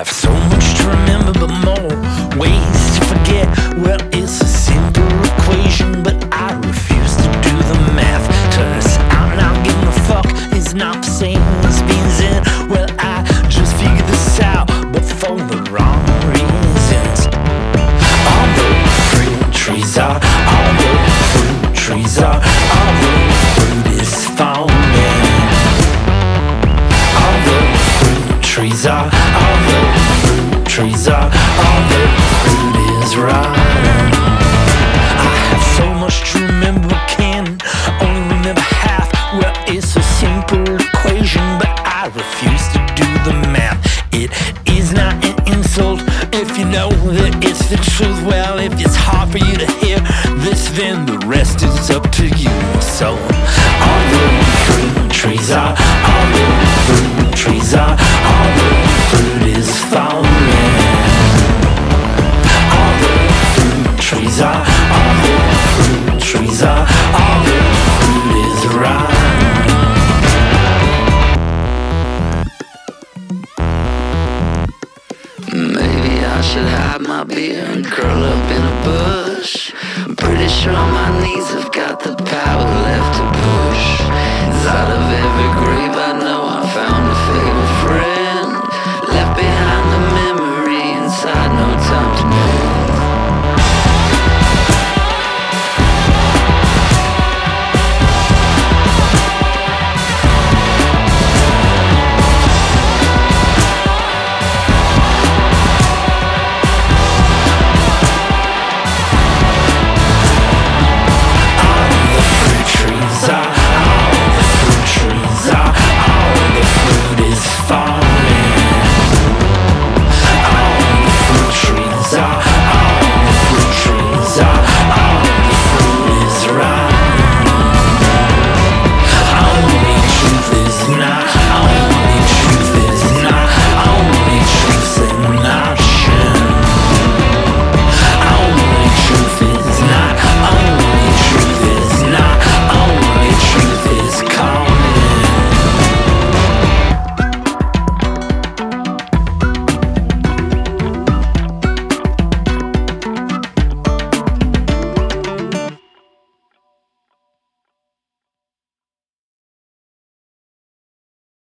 have so much to remember, but more ways to forget. Well, it's a simple equation, but I refuse to do the math. Turns out not giving a fuck is not the same as being zen. Well, I just figured this out, but for the wrong reasons. All the fruit trees are, all the fruit trees are, all the fruit is falling. All the fruit trees are, all the fruit trees are, all the fruit is rotten. I have so much to remember, but can only remember half. Well, it's a simple equation, but I refuse to do the math. It is not an insult if you know that it's the truth. Well, if it's hard for you to hear this, then the rest is up to you. So, all the fruit trees are, all the fruit trees are, all the fruit is falling. All the fruit trees are, all the fruit trees are, all the fruit is rotten. Maybe I should hide my beer and curl up in a bush. I'm pretty sure my knees have got the power left to push. Inside of every grave